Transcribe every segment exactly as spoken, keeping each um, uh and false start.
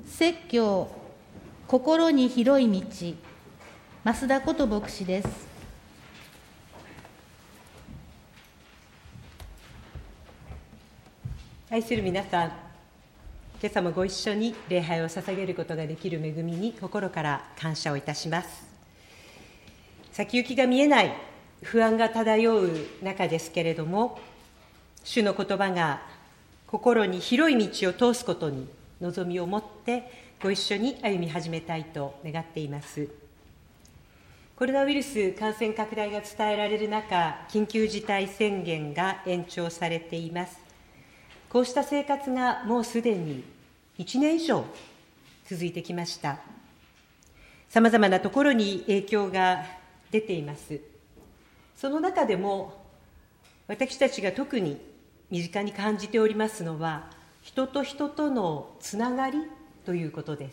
説教心に広い道、増田こと牧師です。 愛する皆さん、今朝もご一緒に礼拝を捧げることができる恵みに心から感謝をいたします。先行きが見えない不安が漂う中ですけれども、主の言葉が心に広い道を通すことに望みを持ってご一緒に歩み始めたいと願っています。コロナウイルス感染拡大が伝えられる中、緊急事態宣言が延長されています。こうした生活がもうすでにいちねん以上続いてきました。さまざまなところに影響が出ています。その中でも私たちが特に身近に感じておりますのは、人と人とのつながりということです。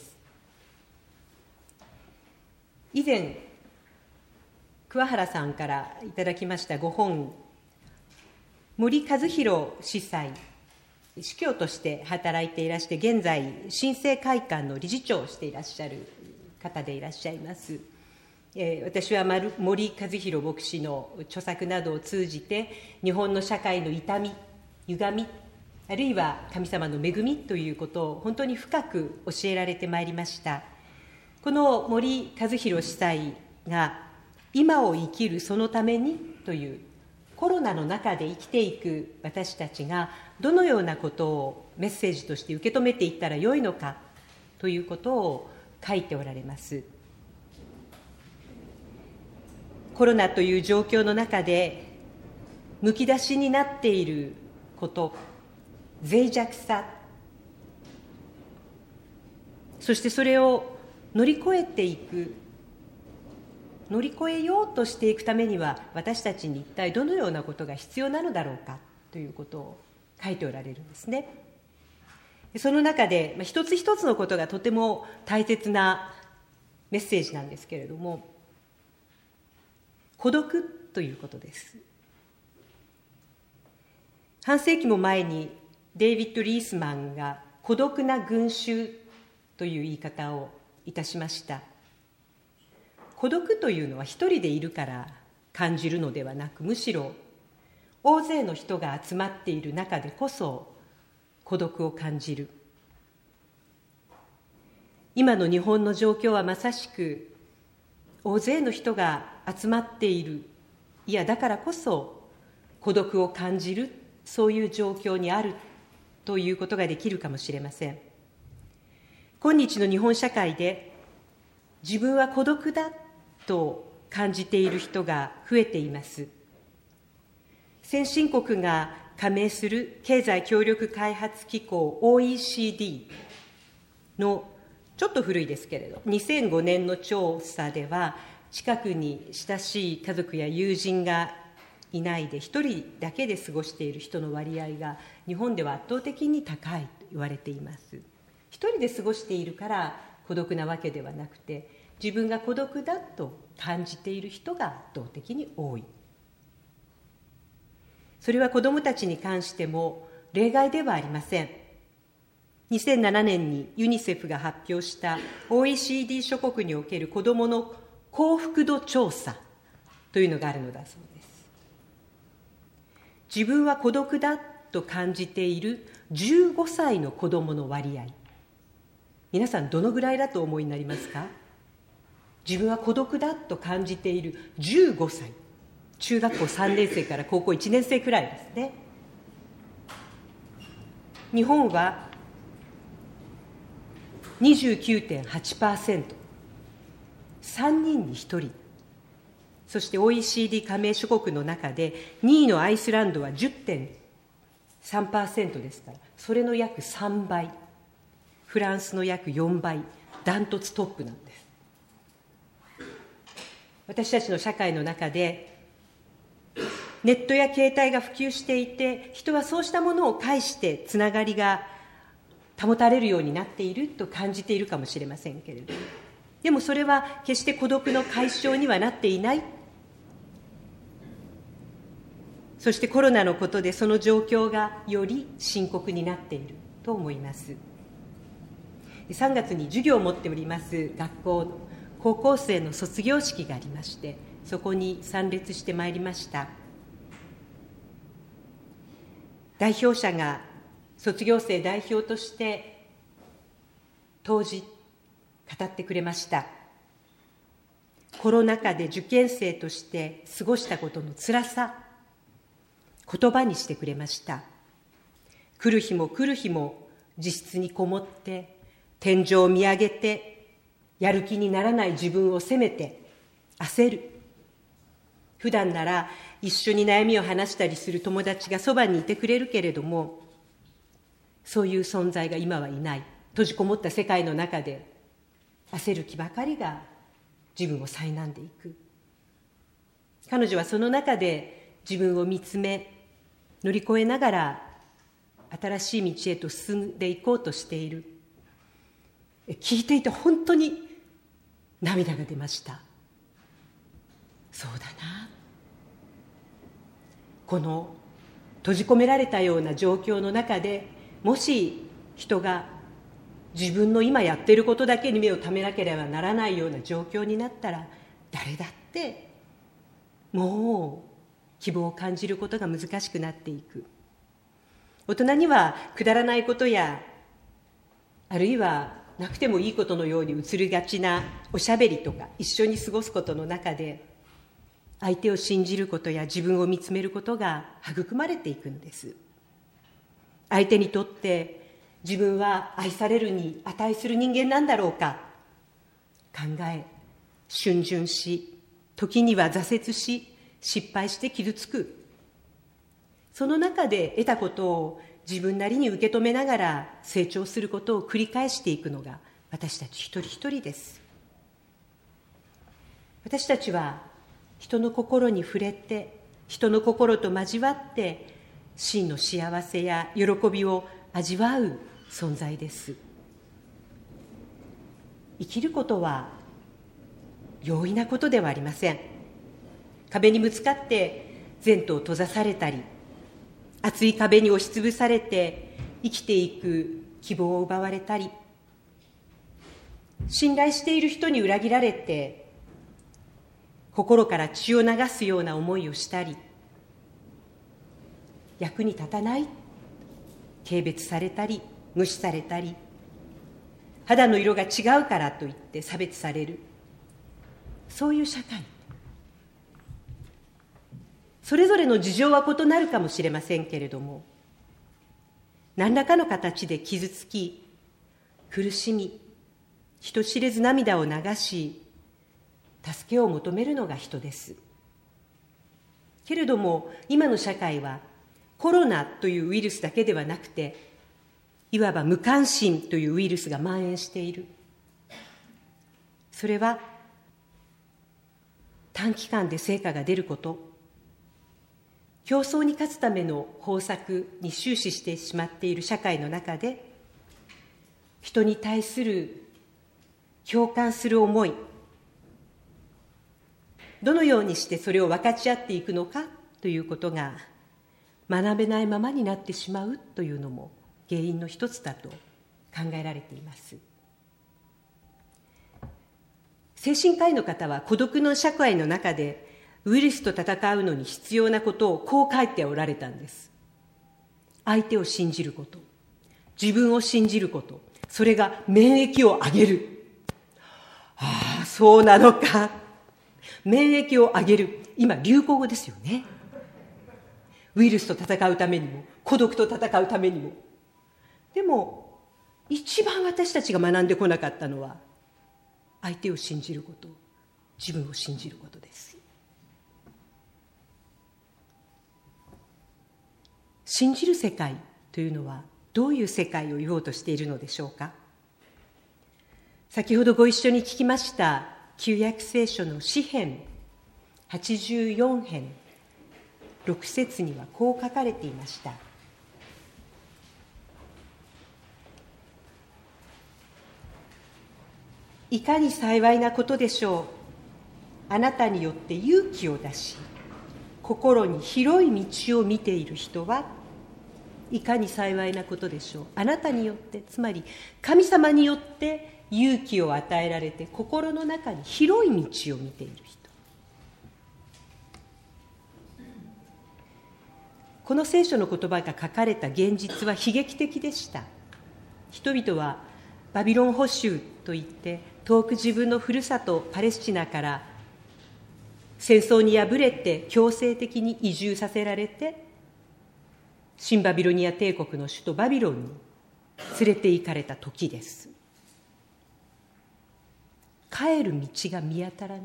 以前、桑原さんからいただきましたご本、森和弘司祭、司教として働いていらして、現在、新生会館の理事長をしていらっしゃる方でいらっしゃいます。えー、私は森和弘牧師の著作などを通じて、日本の社会の痛み、歪み、あるいは神様の恵みということを本当に深く教えられてまいりました。この森和弘司祭が、今を生きるそのためにというコロナの中で生きていく私たちがどのようなことをメッセージとして受け止めていったらよいのかということを書いておられます。コロナという状況の中でむき出しになっていること、脆弱さ、そしてそれを乗り越えていく、乗り越えようとしていくためには、私たちに一体どのようなことが必要なのだろうかということを書いておられるんですね。その中で、まあ、一つ一つのことがとても大切なメッセージなんですけれども、孤独ということです。半世紀も前にデイビッド・リースマンが孤独な群衆という言い方をいたしました。孤独というのは一人でいるから感じるのではなく、むしろ大勢の人が集まっている中でこそ孤独を感じる。今の日本の状況はまさしく大勢の人が集まっている、いやだからこそ孤独を感じる、そういう状況にあるということができるかもしれません。今日の日本社会で自分は孤独だと感じている人が増えています。先進国が加盟する経済協力開発機構 オーイーシーディー のちょっと古いですけれど、にせんごねんの調査では、近くに親しい家族や友人がいないで一人だけで過ごしている人の割合が日本では圧倒的に高いと言われています。一人で過ごしているから孤独なわけではなくて、自分が孤独だと感じている人が圧倒的に多い。それは子どもたちに関しても例外ではありません。にせんななねんにユニセフが発表した オーイーシーディー 諸国における子どもの幸福度調査というのがあるのだそうです。自分は孤独だと感じているじゅうごさいの子どもの割合、皆さんどのぐらいだとお思いになりますか？自分は孤独だと感じているじゅうごさい、中学校さんねん生から高校いちねん生くらいですね。日本は にじゅうきゅうてんはちパーセント、さんにんにひとり、そして オーイーシーディー 加盟諸国の中でにいのアイスランドは じゅってんさんパーセント ですから、それの約さんばい、フランスの約よんばい、ダントツトップなんです。私たちの社会の中でネットや携帯が普及していて、人はそうしたものを介してつながりが保たれるようになっていると感じているかもしれませんけれど、でもそれは決して孤独の解消にはなっていない。そしてコロナのことでその状況がより深刻になっていると思います。 さんがつに授業を持っております学校の高校生の卒業式がありまして、そこに参列してまいりました。代表者が卒業生代表として当時語ってくれました。コロナ禍で受験生として過ごしたことの辛さ、言葉にしてくれました。来る日も来る日も自室にこもって天井を見上げて、やる気にならない自分を責めて焦る。普段なら一緒に悩みを話したりする友達がそばにいてくれるけれども、そういう存在が今はいない。閉じこもった世界の中で焦る気ばかりが自分を苛んでいく。彼女はその中で自分を見つめ、乗り越えながら新しい道へと進んでいこうとしている。聞いていて本当に涙が出ました。そうだな。この閉じ込められたような状況の中で、もし人が自分の今やっていることだけに目をためなければならないような状況になったら、誰だってもう希望を感じることが難しくなっていく。大人にはくだらないことや、あるいはなくてもいいことのように映りがちなおしゃべりとか、一緒に過ごすことの中で相手を信じることや自分を見つめることが育まれていくんです。相手にとって自分は愛されるに値する人間なんだろうか考え、逡巡し、時には挫折し、失敗して傷つく。その中で得たことを自分なりに受け止めながら成長することを繰り返していくのが私たち一人一人です。私たちは人の心に触れて、人の心と交わって真の幸せや喜びを味わう存在です。生きることは容易なことではありません。壁にぶつかって前途を閉ざされたり、厚い壁に押しつぶされて生きていく希望を奪われたり、信頼している人に裏切られて心から血を流すような思いをしたり、役に立たない、軽蔑されたり無視されたり、肌の色が違うからといって差別される、そういう社会。それぞれの事情は異なるかもしれませんけれども、何らかの形で傷つき、苦しみ、人知れず涙を流し、助けを求めるのが人です。けれども今の社会はコロナというウイルスだけではなくて、いわば無関心というウイルスが蔓延している。それは短期間で成果が出ること、競争に勝つための方策に終始してしまっている社会の中で、人に対する共感する思い、どのようにしてそれを分かち合っていくのかということが学べないままになってしまうというのも原因の一つだと考えられています。精神科医の方は孤独の社会の中でウイルスと戦うのに必要なことをこう書いておられたんです。相手を信じること、自分を信じること、それが免疫を上げる。ああ、そうなのか。免疫を上げる、今流行語ですよね。ウイルスと戦うためにも、孤独と戦うためにも。でも一番私たちが学んでこなかったのは、相手を信じること、自分を信じることです。信じる世界というのはどういう世界を言おうとしているのでしょうか。先ほどご一緒に聞きました旧約聖書の詩編はちじゅうよんへんろくせつにはこう書かれていました。いかに幸いなことでしょう。あなたによって勇気を出し、心に広い道を見ている人はいかに幸いなことでしょう。あなたによって、つまり神様によって勇気を与えられて、心の中に広い道を見ている人。この聖書の言葉が書かれた現実は悲劇的でした。人々はバビロン捕囚といって、遠く自分のふるさとパレスチナから戦争に敗れて強制的に移住させられて、新バビロニア帝国の首都バビロンに連れて行かれた時です。帰る道が見当たらない。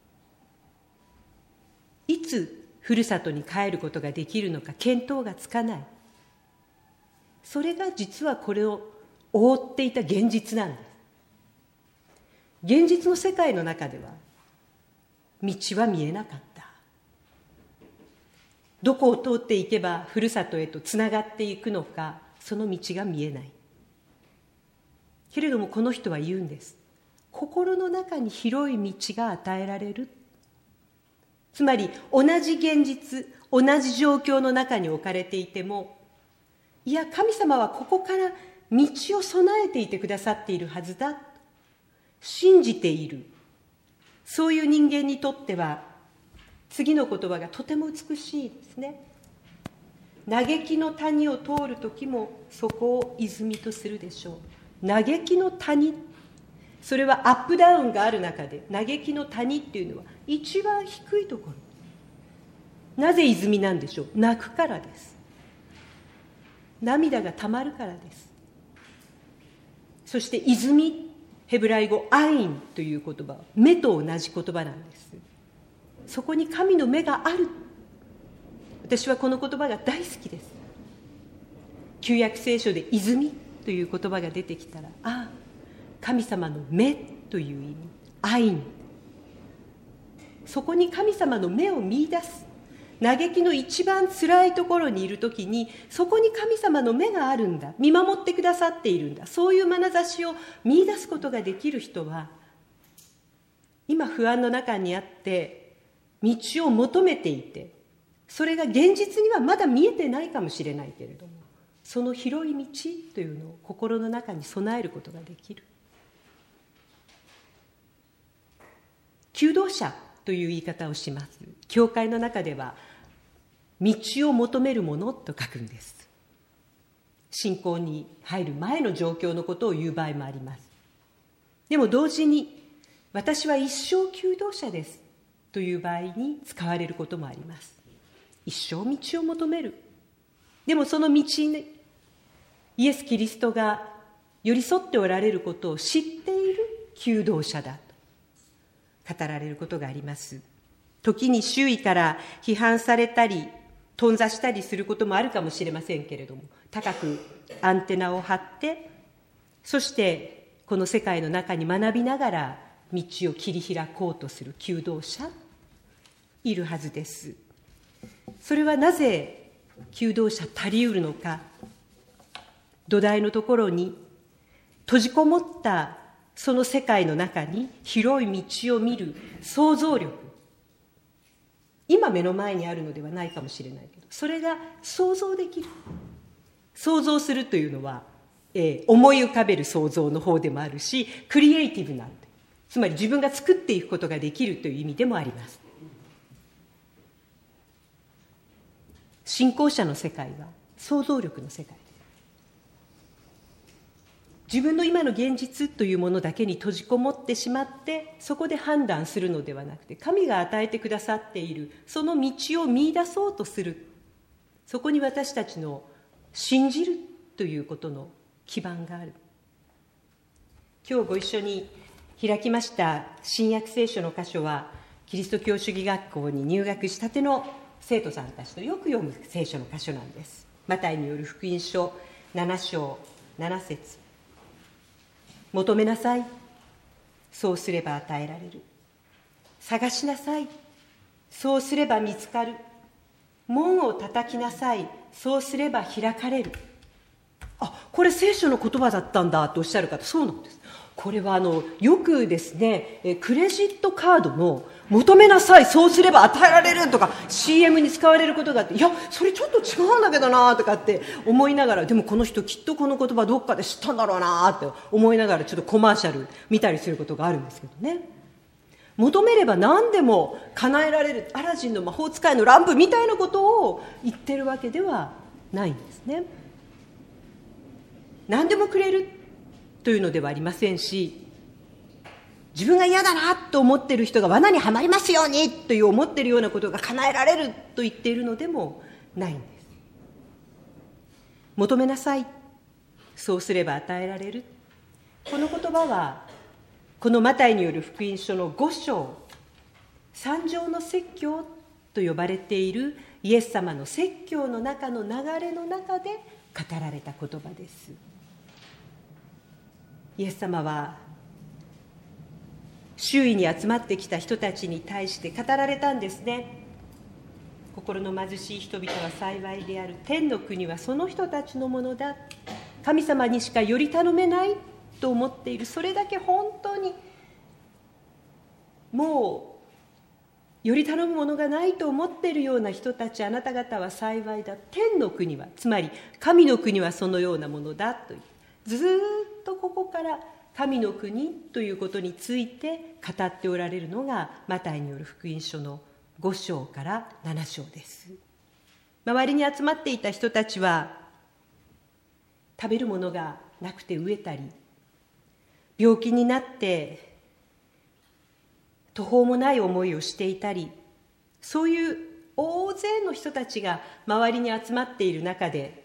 いつふるさとに帰ることができるのか見当がつかない。それが実はこれを覆っていた現実なんです。現実の世界の中では道は見えなかった。どこを通っていけばふるさとへとつながっていくのか、その道が見えない。けれどもこの人は言うんです。心の中に広い道が与えられる。つまり同じ現実、同じ状況の中に置かれていても、いや神様はここから道を備えていてくださっているはずだ、信じている。そういう人間にとっては次の言葉がとても美しいですね。嘆きの谷を通る時もそこを泉とするでしょう。嘆きの谷、それはアップダウンがある中で、嘆きの谷っていうのは一番低いところ。なぜ泉なんでしょう。泣くからです。涙がたまるからです。そして泉、ヘブライ語アインという言葉は目と同じ言葉なんです。そこに神の目がある。私はこの言葉が大好きです。旧約聖書で泉という言葉が出てきたら、ああ、神様の目という意味、アイン。そこに神様の目を見出す。嘆きの一番辛いところにいるときに、そこに神様の目があるんだ、見守ってくださっているんだ、そういう眼差しを見出すことができる人は、今不安の中にあって道を求めていて、それが現実にはまだ見えてないかもしれないけれども、その広い道というのを心の中に備えることができる。求道者という言い方をします。教会の中では道を求めるものと書くんです。信仰に入る前の状況のことを言う場合もあります。でも同時に、私は一生求道者ですという場合に使われることもあります。一生道を求める。でもその道にイエス・キリストが寄り添っておられることを知っている求道者だと語られることがあります。時に周囲から批判されたり頓挫したりすることもあるかもしれませんけれども、高くアンテナを張って、そしてこの世界の中に学びながら道を切り開こうとする求道者いるはずです。それはなぜ求道者足りうるのか。土台のところに閉じこもったその世界の中に広い道を見る想像力、今目の前にあるのではないかもしれないけど、それが想像できる。想像するというのは、えー、思い浮かべる想像の方でもあるし、クリエイティブな、つまり自分が作っていくことができるという意味でもあります。信仰者の世界は想像力の世界です。自分の今の現実というものだけに閉じこもってしまって、そこで判断するのではなくて、神が与えてくださっているその道を見出そうとする。そこに私たちの信じるということの基盤がある。今日ご一緒に開きました新約聖書の箇所は、キリスト教主義学校に入学したての生徒さんたちとよく読む聖書の箇所なんです。マタイによる福音書なな章なな節。求めなさい、そうすれば与えられる。探しなさい、そうすれば見つかる。門を叩きなさい、そうすれば開かれる。あ、これ聖書の言葉だったんだとおっしゃる方、そうなんです。 これはあのよくですね、クレジットカードの求めなさい、そうすれば与えられるとか シーエム に使われることがあって、いやそれちょっと違うんだけどなとかって思いながら、でもこの人きっとこの言葉どっかで知ったんだろうなって思いながらちょっとコマーシャル見たりすることがあるんですけどね。求めれば何でも叶えられる、アラジンの魔法使いのランプみたいなことを言ってるわけではないんですね。何でもくれるというのではありませんし、自分が嫌だなと思っている人が罠にはまりますようにという思っているようなことが叶えられると言っているのでもないんです。求めなさい、そうすれば与えられる、この言葉はこのマタイによる福音書のご章、三条の説教と呼ばれているイエス様の説教の中の流れの中で語られた言葉です。イエス様は周囲に集まってきた人たちに対して語られたんですね。心の貧しい人々は幸いである、天の国はその人たちのものだ、神様にしかより頼めないと思っている、それだけ本当にもうより頼むものがないと思っているような人たち、あなた方は幸いだ、天の国は、つまり神の国はそのようなものだという、ずっとここから神の国ということについて語っておられるのがマタイによる福音書のご章からなな章です。周りに集まっていた人たちは食べるものがなくて飢えたり、病気になって途方もない思いをしていたり、そういう大勢の人たちが周りに集まっている中で、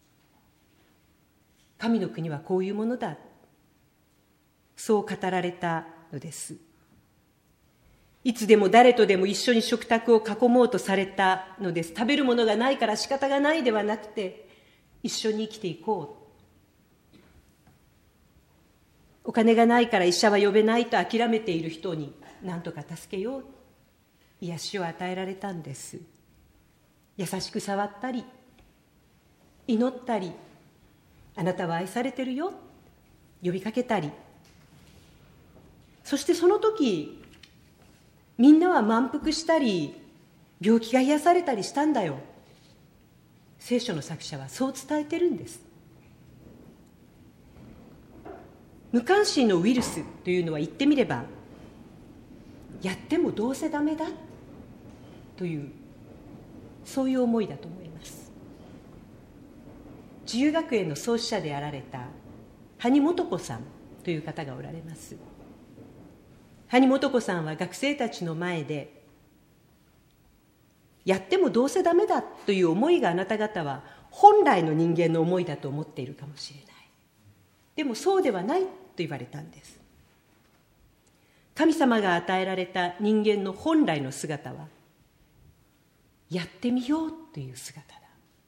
神の国はこういうものだ、そう語られたのです。いつでも誰とでも一緒に食卓を囲もうとされたのです。食べるものがないから仕方がないではなくて、一緒に生きていこう。お金がないから医者は呼べないと諦めている人に何とか助けよう。癒しを与えられたんです。優しく触ったり、祈ったり、あなたは愛されてるよ、呼びかけたり、そしてその時みんなは満腹したり病気が癒されたりしたんだよ。聖書の作者はそう伝えてるんです。無関心のウイルスというのは言ってみれば、やってもどうせダメだというそういう思いだと思います。自由学園の創始者であられた埴素子さんという方がおられます。埴素子さんは学生たちの前で、やってもどうせダメだという思いがあなた方は本来の人間の思いだと思っているかもしれない。でもそうではないと言われたんです。神様が与えられた人間の本来の姿は、やってみようという姿だ。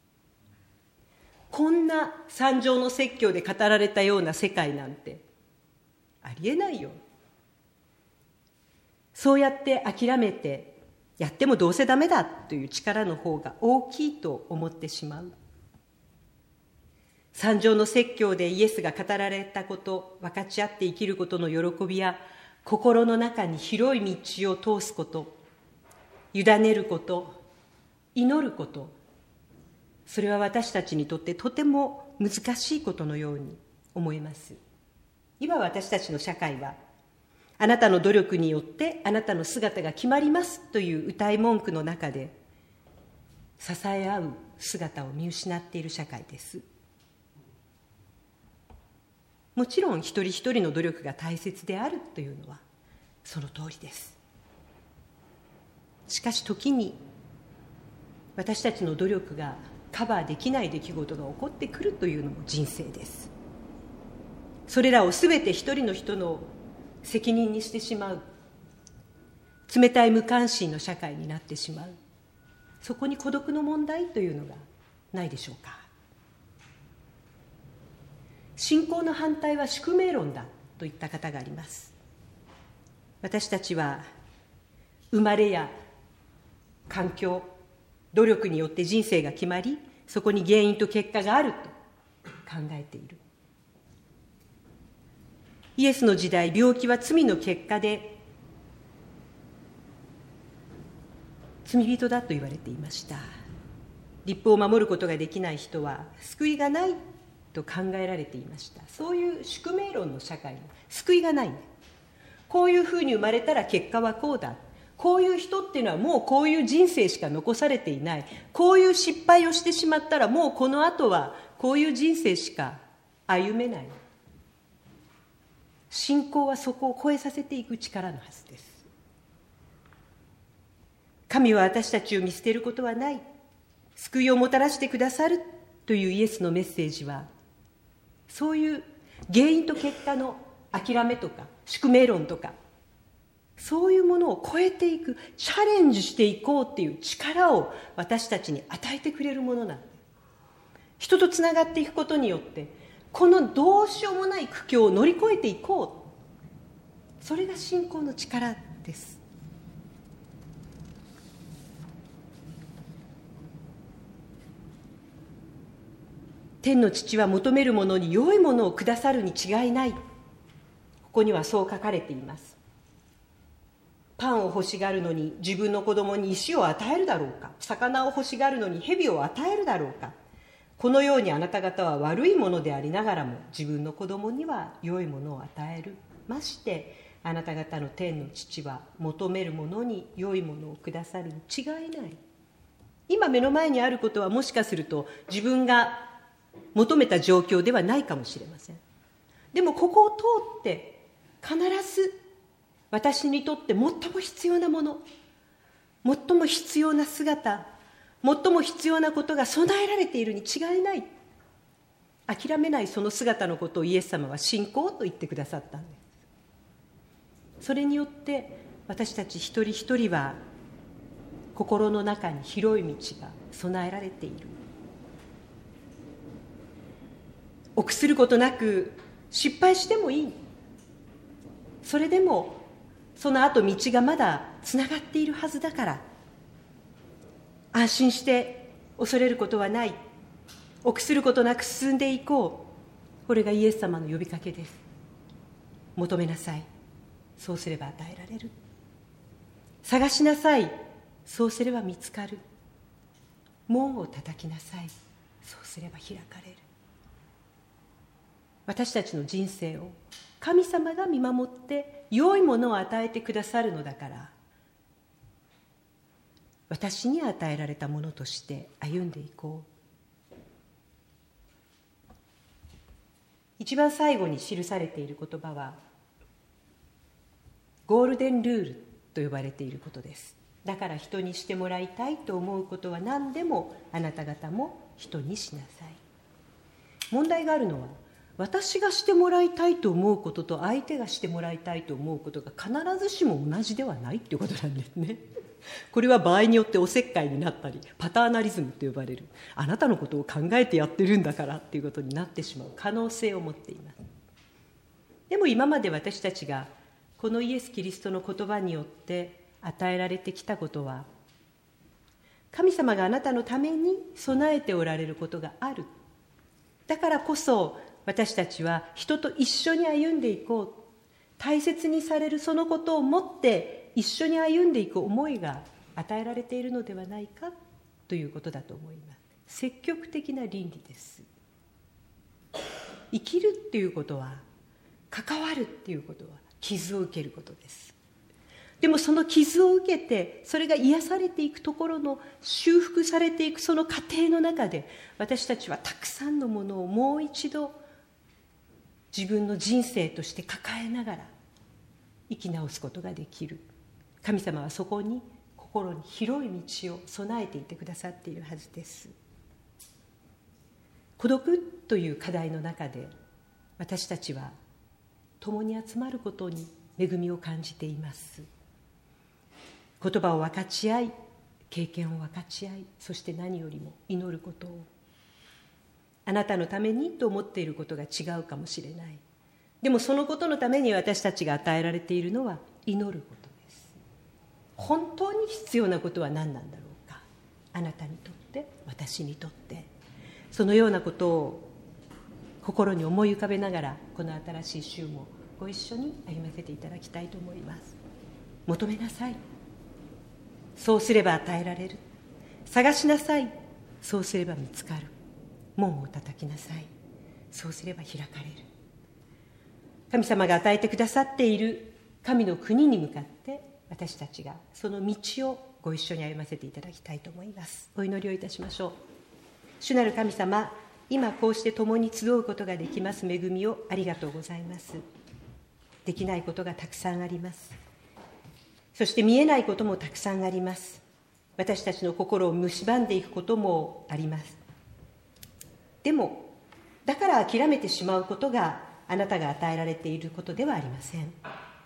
こんな三条の説教で語られたような世界なんてありえないよ。そうやって諦めて、やってもどうせダメだという力の方が大きいと思ってしまう。三条の説教でイエスが語られたこと、分かち合って生きることの喜びや、心の中に広い道を通すこと、委ねること、祈ること、それは私たちにとってとても難しいことのように思えます。今私たちの社会は、あなたの努力によってあなたの姿が決まりますという歌い文句の中で、支え合う姿を見失っている社会です。もちろん一人一人の努力が大切であるというのはその通りです。しかし時に私たちの努力がカバーできない出来事が起こってくるというのも人生です。それらをすべて一人の人の責任にしてしまう、冷たい無関心の社会になってしまう、そこに孤独の問題というのがないでしょうか。信仰の反対は宿命論だといった方があります。私たちは生まれや環境、努力によって人生が決まり、そこに原因と結果があると考えている。 イエスの時代、病気は罪の結果で罪人だと言われていました。律法を守ることができない人は救いがないと考えられていました。そういう宿命論の社会に救いがない。こういうふうに生まれたら結果はこうだ。こういう人っていうのはもうこういう人生しか残されていない。こういう失敗をしてしまったらもうこの後はこういう人生しか歩めない。信仰はそこを超えさせていく力のはずです。神は私たちを見捨てることはない。救いをもたらしてくださるというイエスのメッセージは、そういう原因と結果の諦めとか宿命論とか、そういうものを超えていく、チャレンジしていこうっていう力を私たちに与えてくれるものなんです。人とつながっていくことによって、このどうしようもない苦境を乗り越えていこう。それが信仰の力です。天の父は求めるものに良いものをくださるに違いない。ここにはそう書かれています。パンを欲しがるのに自分の子供に石を与えるだろうか。魚を欲しがるのに蛇を与えるだろうか。このようにあなた方は悪いものでありながらも自分の子供には良いものを与える。ましてあなた方の天の父は求めるものに良いものをくださるに違いない。今目の前にあることはもしかすると自分が求めた状況ではないかもしれません。でもここを通って必ず私にとって最も必要なもの、最も必要な姿、最も必要なことが備えられているに違いない。諦めないその姿のことをイエス様は信仰と言ってくださったんです。それによって私たち一人一人は心の中に広い道が備えられている。臆することなく失敗してもいい。それでもその後道がまだつながっているはずだから、安心して恐れることはない。臆することなく進んでいこう。これがイエス様の呼びかけです。求めなさい。そうすれば与えられる。探しなさい。そうすれば見つかる。門を叩きなさい。そうすれば開かれる。私たちの人生を神様が見守って良いものを与えてくださるのだから、私に与えられたものとして歩んでいこう。一番最後に記されている言葉はゴールデンルールと呼ばれていることです。だから人にしてもらいたいと思うことは何でもあなた方も人にしなさい。問題があるのは、私がしてもらいたいと思うことと相手がしてもらいたいと思うことが必ずしも同じではないということなんですね。これは場合によっておせっかいになったり、パターナリズムと呼ばれる、あなたのことを考えてやってるんだからっていうことになってしまう可能性を持っています。でも今まで私たちがこのイエス・キリストの言葉によって与えられてきたことは、神様があなたのために備えておられることがある。だからこそ私たちは人と一緒に歩んでいこう。大切にされるそのことを持って一緒に歩んでいく思いが与えられているのではないかということだと思います。積極的な倫理です。生きるっていうことは、関わるっていうことは傷を受けることです。でもその傷を受けて、それが癒されていくところの修復されていくその過程の中で、私たちはたくさんのものをもう一度自分の人生として抱えながら生き直すことができる。神様はそこに心に広い道を備えていてくださっているはずです。孤独という課題の中で私たちは共に集まることに恵みを感じています。言葉を分かち合い、経験を分かち合い、そして何よりも祈ることを。あなたのためにと思っていることが違うかもしれない。でもそのことのために私たちが与えられているのは祈ることです。本当に必要なことは何なんだろうか。あなたにとって、私にとって。そのようなことを心に思い浮かべながら、この新しい週もご一緒に歩ませていただきたいと思います。求めなさい、そうすれば与えられる。探しなさい、そうすれば見つかる。門を叩きなさい、そうすれば開かれる。神様が与えてくださっている神の国に向かって、私たちがその道をご一緒に歩ませていただきたいと思います。お祈りをいたしましょう。主なる神様、今こうして共に集うことができます恵みをありがとうございます。できないことがたくさんあります。そして見えないこともたくさんあります。私たちの心を蝕んでいくこともあります。でも、だから諦めてしまうことがあなたが与えられていることではありません。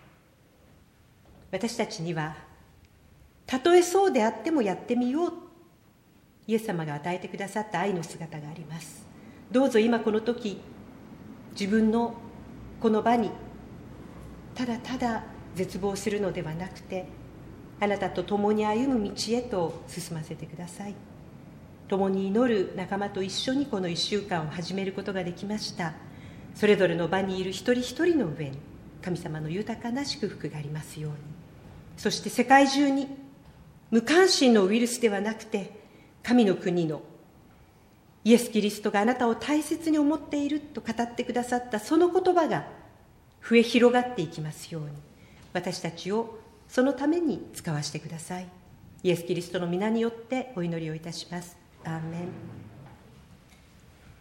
私たちには、たとえそうであってもやってみよう、イエス様が与えてくださった愛の姿があります。どうぞ今この時、自分のこの場にただただ絶望するのではなくて、あなたと共に歩む道へと進ませてください。共に祈る仲間と一緒にこの一週間を始めることができました。それぞれの場にいる一人一人の上に神様の豊かな祝福がありますように。そして世界中に無関心のウイルスではなくて、神の国のイエス・キリストがあなたを大切に思っていると語ってくださったその言葉が増え広がっていきますように、私たちをそのために使わせてください。イエス・キリストの皆によってお祈りをいたします。アーメン。